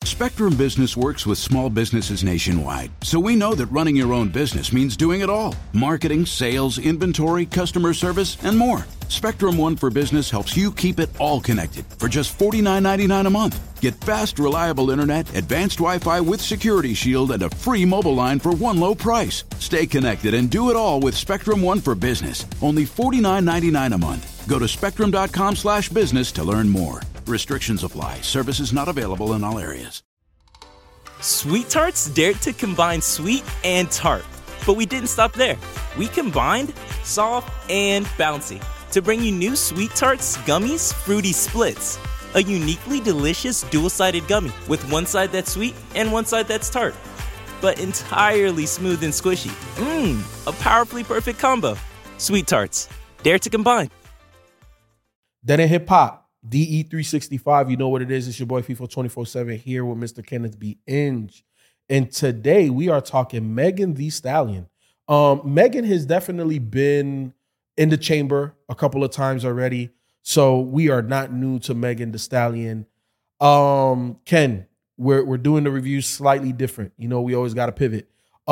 Spectrum Business works with small businesses nationwide, so we know that running your own business means doing it all. Marketing, sales, inventory, customer service, and more. Spectrum One for Business helps you keep it all connected for just $49.99 a month. Get fast, reliable internet, advanced Wi-Fi with Security Shield, and a free mobile line for one low price. Stay connected and do it all with Spectrum One for Business. Only $49.99 a month. Go to spectrum.com/business to learn more. Restrictions apply. Services not available in all areas. Sweet Tarts dared to combine sweet and tart. But we didn't stop there. We combined soft and bouncy to bring you new Sweet Tarts Gummies Fruity Splits. A uniquely delicious dual-sided gummy with one side that's sweet and one side that's tart. But entirely smooth and squishy. A powerfully perfect combo. Sweet Tarts. Dare to combine. Then in hip-hop. DE365, you know what it is. It's your boy FIFA 24/7 here with Mr. Kenneth B. Inge. And today we are talking Megan Thee Stallion. Megan has definitely been in the chamber a couple of times already, so we are not new to Megan Thee Stallion. Ken, we're doing the reviews slightly different. You know, we always got to pivot.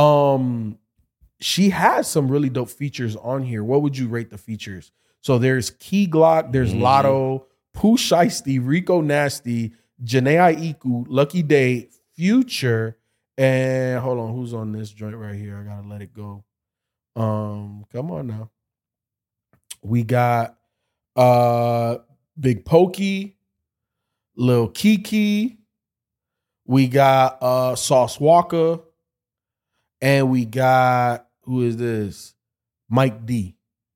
She has some really dope features on here. What would you rate the features? So there's Key Glock, there's Lotto, Pooh Shiesty, Rico Nasty, Janae Aiku, Lucky Day, Future, and hold on, who's on this joint right here? I gotta let it go. Come on now. We got Big Pokey, Lil Kiki, we got Sauce Walker, and we got, who is this? Mike D.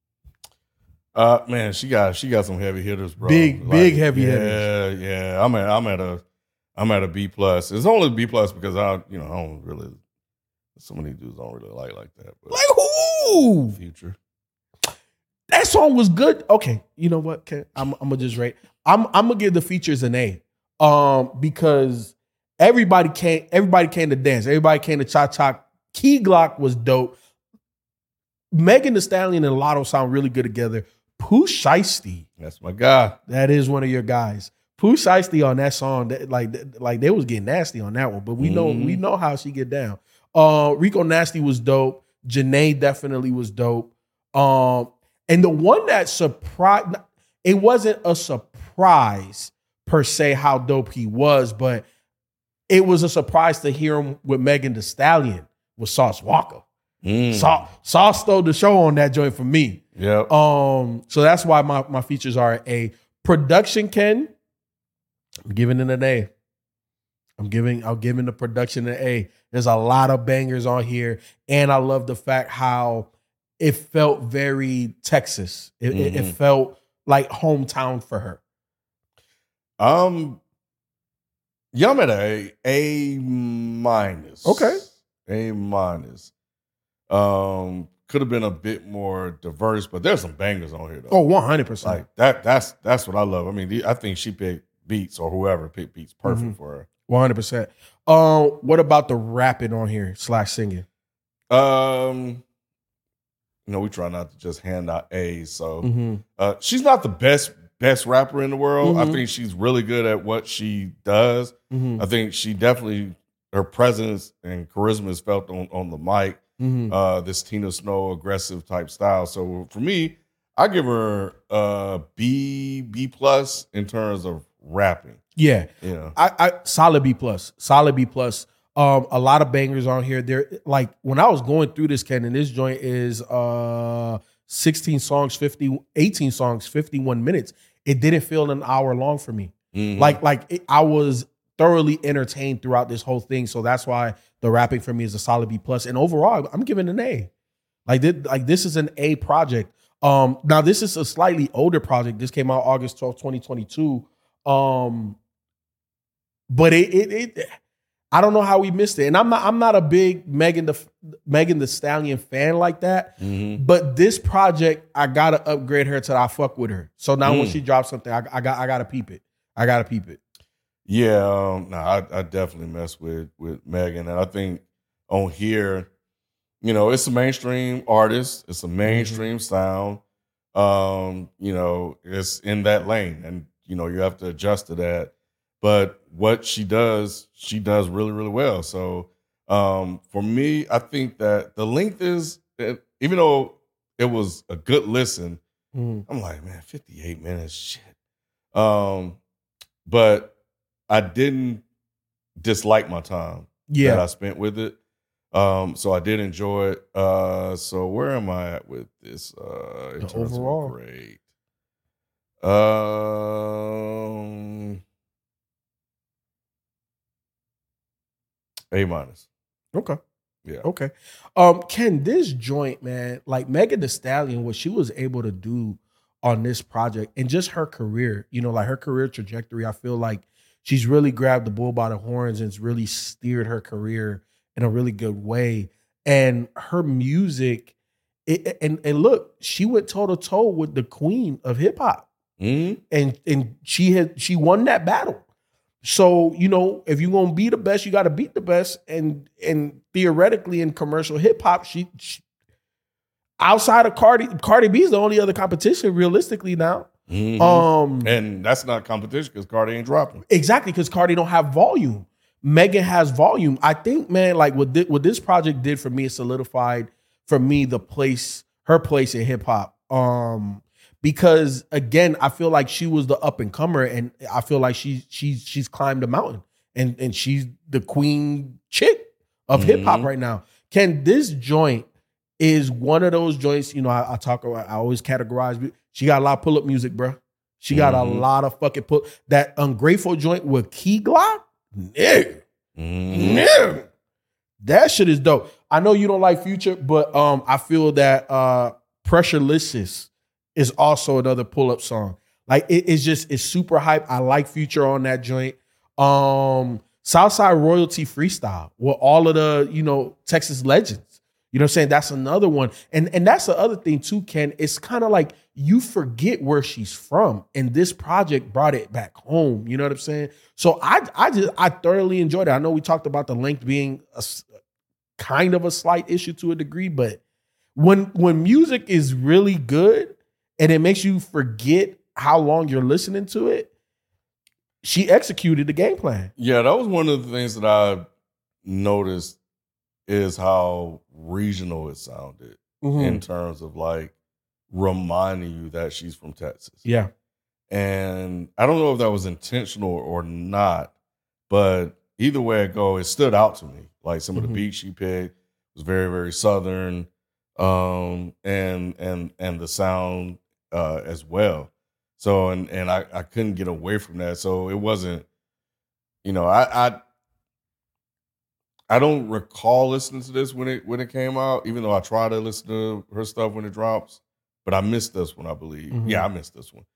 Man, she got some heavy hitters, bro. Big heavy hitters. Yeah. I'm at a B plus. It's only B plus because I don't really. Some of these dudes don't really like that. But Like who? Future. That song was good. Okay, you know what? I'm gonna just rate. I'm gonna give the features an A. Because everybody came to dance. Everybody came to cha-cha. Key Glock was dope. Megan Thee Stallion and Lotto sound really good together. Pooh Shiesty. That's my guy. That is one of your guys. Pooh Shiesty on that song, like they was getting nasty on that one, but we know how she get down. Rico Nasty was dope. Janae definitely was dope. And the one that surprised, it wasn't a surprise per se how dope he was, but it was a surprise to hear him with Megan Thee Stallion with Sauce Walker. Sauce stole the show on that joint for me. Yeah. So that's why my features are A. Production, Ken, I'm giving it an A. I'm giving the production an A. There's a lot of bangers on here, and I love the fact how it felt very Texas. It felt like hometown for her. Yeah, I'm at A minus. Okay. A minus. Could have been a bit more diverse, but there's some bangers on here though. Oh, 100%. Like that's what I love. I mean, I think she picked beats, or whoever picked beats perfect for her. 100%. What about the rapping on here / singing? We try not to just hand out A's. So she's not the best rapper in the world. I think she's really good at what she does. I think she definitely, her presence and charisma is felt on the mic. This Tina Snow aggressive type style. So for me, I give her a B plus in terms of rapping. Yeah. I solid B plus. Solid B plus. A lot of bangers on here. There, like when I was going through this, Ken, and this joint is 18 songs, 51 minutes. It didn't feel an hour long for me. I was thoroughly entertained throughout this whole thing. So that's why the rapping for me is a solid B plus. And overall, I'm giving an A. This is an A project. Now this is a slightly older project. This came out August 12th, 2022. But it I don't know how we missed it. And I'm not a big Megan Thee Stallion fan like that. But this project, I gotta upgrade her till I fuck with her. So now when she drops something, I gotta peep it. I gotta peep it. Yeah, I definitely mess with Megan. And I think on here, it's a mainstream artist. It's a mainstream sound. It's in that lane. And, you have to adjust to that. but what she does really, really well. So for me, I think that the length is, even though it was a good listen, I'm like, man, 58 minutes, shit. But I didn't dislike my time that I spent with it. So I did enjoy it. So where am I at with this? In terms overall of grade? A-. Okay. Yeah. Okay. Ken, this joint, man, like Megan Thee Stallion, what she was able to do on this project and just her career, you know, like her career trajectory, I feel like she's really grabbed the bull by the horns and it's really steered her career in a really good way. And her music, and look, she went toe to toe with the queen of hip hop, and she won that battle. So, you know, if you're gonna be the best, you got to beat the best. And theoretically, in commercial hip hop, she outside of Cardi B is the only other competition realistically now. And that's not competition because Cardi ain't dropping. Exactly, because Cardi don't have volume. Megan has volume. I think, man, like what this project did for me, it solidified for me her place in hip hop. Because again, I feel like she was the up and comer, and I feel like she's climbed a mountain, and she's the queen chick of hip hop right now. Ken, this joint is one of those joints. You know, I always categorize. She got a lot of pull up music, bro. She got a lot of fucking that Ungrateful joint with Key Glock. Nigga. That shit is dope. I know you don't like Future, but I feel that Pressurelicious is also another pull-up song. Like it's super hype. I like Future on that joint. Southside Royalty Freestyle with all of the, you know, Texas legends. You know what I'm saying? That's another one. And that's the other thing too, Ken. It's kind of like you forget where she's from. And this project brought it back home. You know what I'm saying? So I thoroughly enjoyed it. I know we talked about the length being a kind of a slight issue to a degree, but when music is really good and it makes you forget how long you're listening to it, she executed the game plan. Yeah, that was one of the things that I noticed is how regional it sounded in terms of like reminding you that she's from Texas. Yeah. And I don't know if that was intentional or not, but either way it go, it stood out to me. Like some of the beats she picked was very, very Southern, and the sound as well. So and I couldn't get away from that. So it wasn't, you know, I don't recall listening to this when it came out, even though I try to listen to her stuff when it drops. But I missed this one, I believe. Yeah, I missed this one.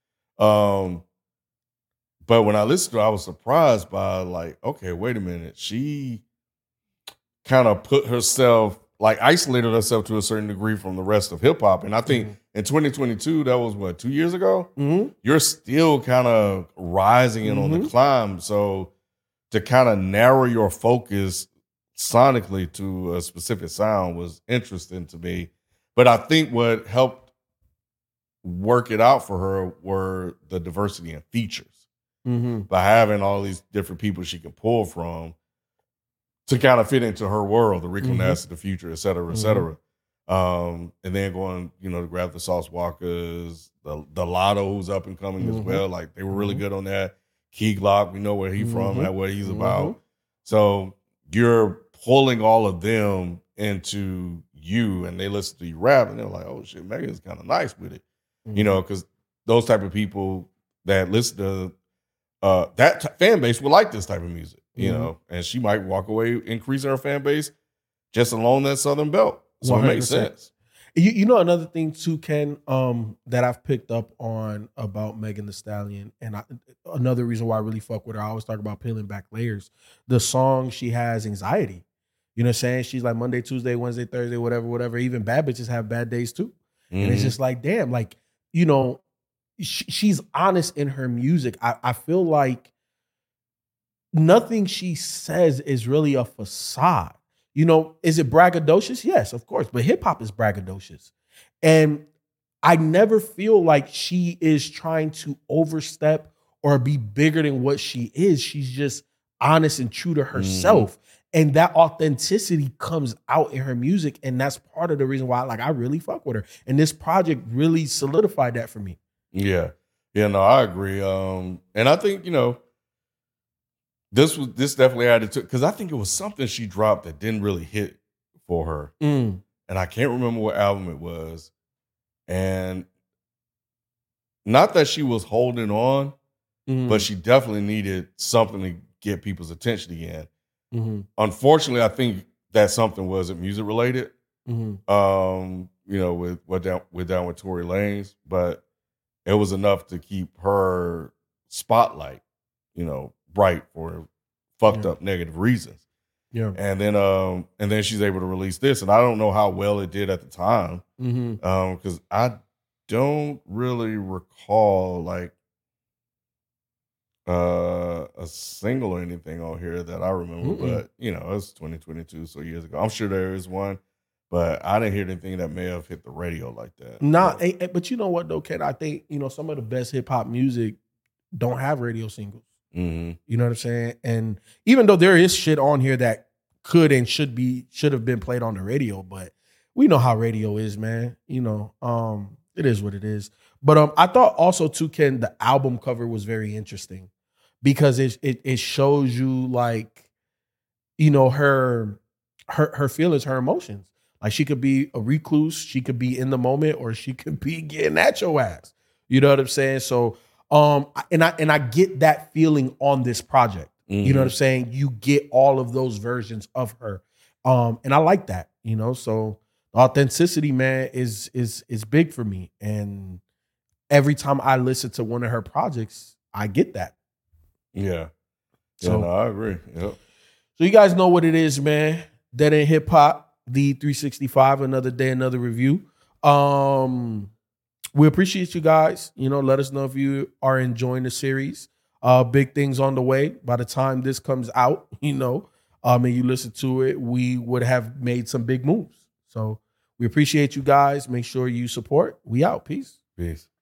But when I listened to it, I was surprised by like, okay, wait a minute. She kind of put herself, like isolated herself to a certain degree from the rest of hip hop. And I think in 2022, that was what, 2 years ago? You're still kind of rising and on the climb. So to kind of narrow your focus sonically to a specific sound was interesting to me. But I think what helped work it out for her were the diversity in features. By having all these different people she can pull from to kind of fit into her world, the Rico Nasty, the Future, et cetera, et cetera. And then going, you know, to grab the Sauce Walkers, the Lotto, who's up and coming as well. Like they were really good on that. Key Glock, we know where he's from and what he's about. So you're pulling all of them into you, and they listen to you rap, and they're like, "Oh shit, Megan's kind of nice with it," you know, because those type of people that listen to that fan base will like this type of music, you know, and she might walk away increasing her fan base just along that Southern belt. So 100%. It makes sense. You know, another thing too, Ken, that I've picked up on about Megan Thee Stallion, and another reason why I really fuck with her, I always talk about peeling back layers. The song she has, Anxiety. You know what I'm saying? She's like Monday, Tuesday, Wednesday, Thursday, whatever. Even bad bitches have bad days too. And it's just like, damn, like, you know, she's honest in her music. I feel like nothing she says is really a facade. You know, is it braggadocious? Yes, of course. But hip hop is braggadocious. And I never feel like she is trying to overstep or be bigger than what she is. She's just honest and true to herself. And that authenticity comes out in her music. And that's part of the reason why I really fuck with her. And this project really solidified that for me. Yeah. Yeah, no, I agree. And I think, this definitely added to, because I think it was something she dropped that didn't really hit for her. And I can't remember what album it was. And not that she was holding on, but she definitely needed something to get people's attention again. Unfortunately, I think that something wasn't music related. With Down with Tory Lanez, but it was enough to keep her spotlight, bright for fucked up negative reasons. Yeah. And then she's able to release this, and I don't know how well it did at the time, because I don't really recall a single or anything on here that I remember. But it's 2022, so years ago. I'm sure there is one, but I didn't hear anything that may have hit the radio like that. Nah, but you know what though, Ken? I think some of the best hip hop music don't have radio singles. You know what I'm saying? And even though there is shit on here that could and should have been played on the radio, but we know how radio is, man. It is what it is. But I thought also too, Ken, the album cover was very interesting because it shows you her feelings, her emotions. Like she could be a recluse, she could be in the moment, or she could be getting at your ass. You know what I'm saying? So and I get that feeling on this project. You know what I'm saying? You get all of those versions of her. And I like that, so authenticity, man, is big for me. And every time I listen to one of her projects, I get that. Yeah. So no, I agree. Yep. So you guys know what it is, man. Dead End Hip Hop, the 365, another day, another review. We appreciate you guys. Let us know if you are enjoying the series. Big things on the way. By the time this comes out, and you listen to it, we would have made some big moves. So we appreciate you guys. Make sure you support. We out. Peace. Peace.